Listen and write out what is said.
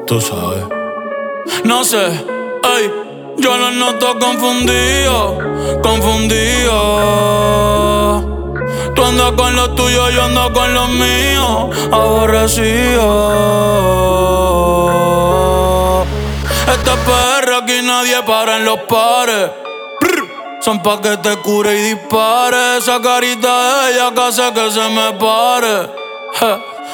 Tú sabes. No sé, ey, yo lo noto confundido, confundido. Tú andas con lo tuyo, yo ando con lo mío, aborrecido. Esta perra aquí nadie para en los pares. Son pa' que te cure y dispare. Esa carita de ella que hace que se me pare.